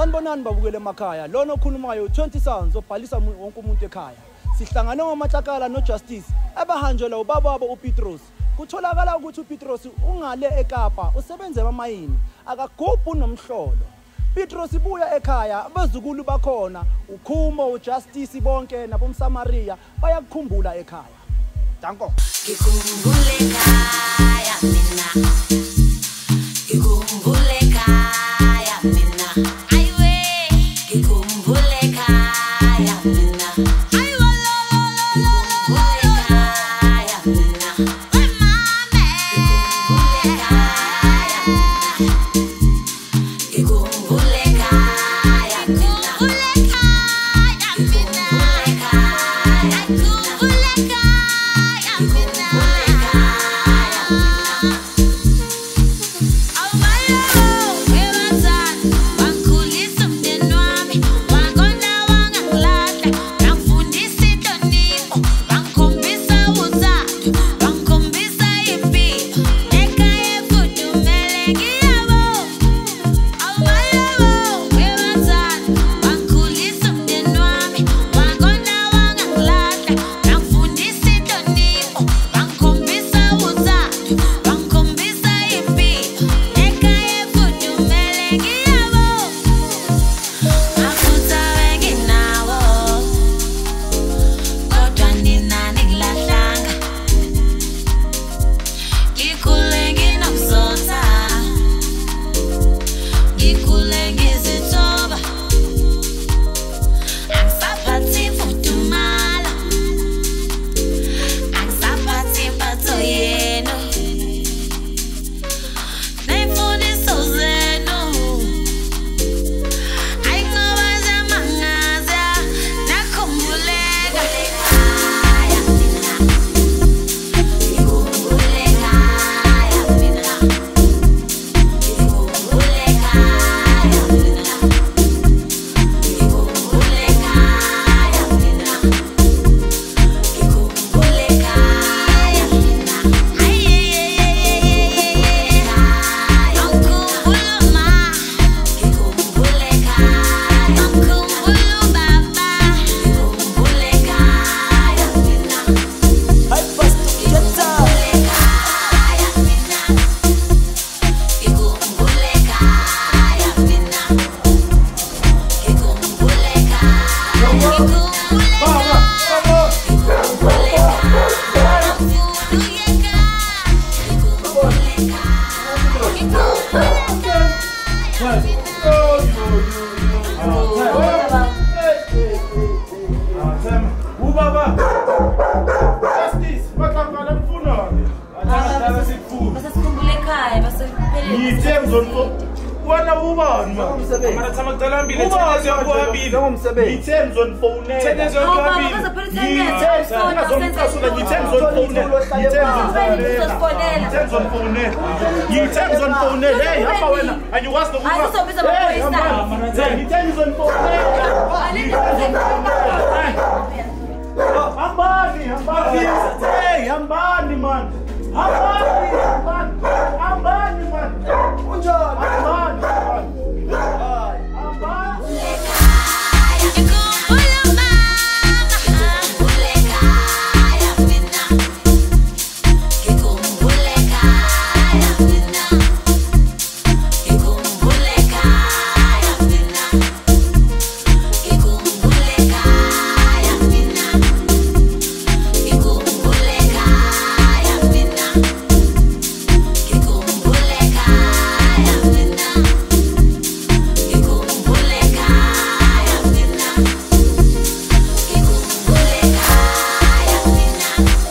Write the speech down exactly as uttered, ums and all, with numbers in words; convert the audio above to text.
Sanibonani babukele emakhaya. Lona okhulumayo twenty Sounds obhalisa wonke umuntu ekhaya. Sihlangana ngoMatlakala noJustice abahanjelwa ubaba wabo uPetros. Kutholakala ukuthi uPetros ungale eKapa usebenza emamayini akagubhu nomhlolo. Petros ibuya ekhaya abazukulu bakhona uKhumo uJustice bonke nabomSamaria bayakukhumbula ekhaya. Danko. Ngikhumbule ekhaya mina. Ngikhumbule ekhaya mina. Ayiwe ngikhumbule ekhaya mina. Ayiwa lo lo lo lo ekhaya mina. Wemame ngikhumbule ekhaya mina. Ngikhumbule ekhaya mina. Ngikhumbule ekhaya mina. Ngikhumbule ekhaya mina. Now